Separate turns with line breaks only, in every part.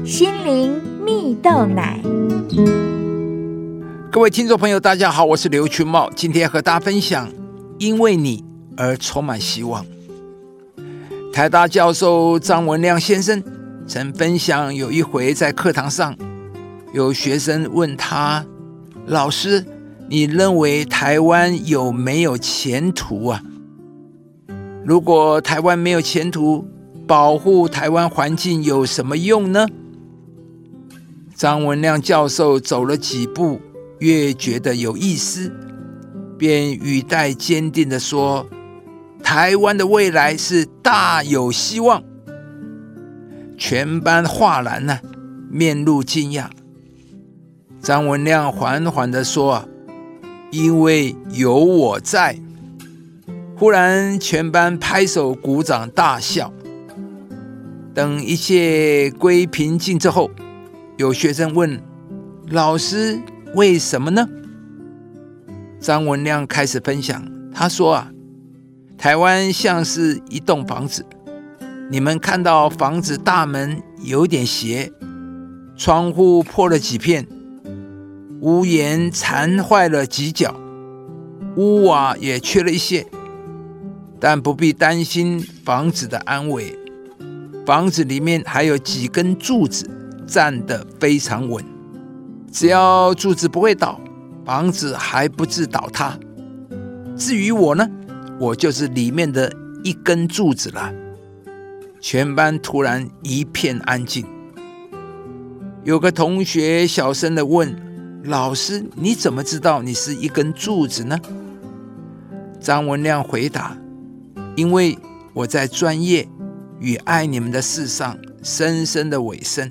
心灵蜜豆奶。
各位听众朋友大家好，我是刘群茂，今天和大家分享因为你而充满希望。台大教授张文亮先生曾分享，有一回在课堂上，有学生问他，老师，你认为台湾有没有前途啊？如果台湾没有前途，保护台湾环境有什么用呢？张文亮教授走了几步，越觉得有意思，便语带坚定地说，台湾的未来是大有希望。全班哗然啊，面露惊讶。张文亮缓缓地说，因为有我在。忽然全班拍手鼓掌大笑。等一切归平静之后，有学生问老师，为什么呢？张文亮开始分享，他说台湾像是一栋房子，你们看到房子大门有点斜，窗户破了几片，屋檐残坏了几角，屋瓦也缺了一些，但不必担心房子的安危，房子里面还有几根柱子站得非常稳，只要柱子不会倒，房子还不致倒塌。至于我呢，我就是里面的一根柱子了。全班突然一片安静。有个同学小声地问，老师，你怎么知道你是一根柱子呢？张文亮回答，因为我在专业与爱你们的事上深深的委身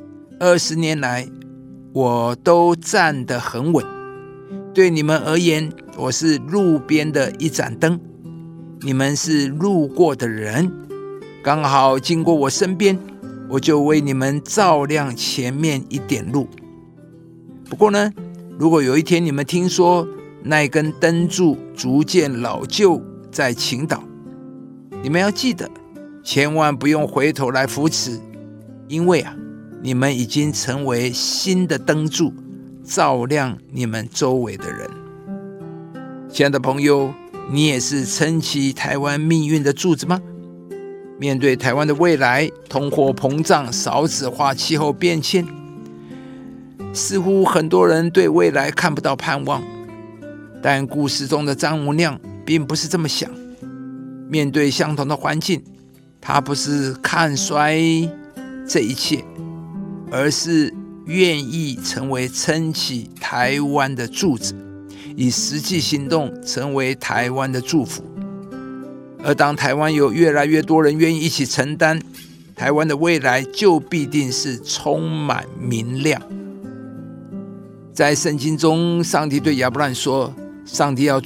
，20年来我都站得很稳。对你们而言，我是路边的一盏灯，你们是路过的人，刚好经过我身边，我就为你们照亮前面一点路。不过呢，如果有一天你们听说那根灯柱逐渐老旧，在倾倒，你们要记得，千万不用回头来扶持，因为你们已经成为新的灯柱，照亮你们周围的人。亲爱的朋友，你也是撑起台湾命运的柱子吗？面对台湾的未来，通货膨胀、少子化、气候变迁，似乎很多人对未来看不到盼望，但故事中的张文亮并不是这么想。面对相同的环境，他不是看衰这一切，而是愿意成为撑起台湾的柱子，以实际行动成为台湾的祝福。而当台湾有越来越多人愿意一起承担，台湾的未来就必定是充满明亮。在圣经中，上帝对亚伯兰说，上帝要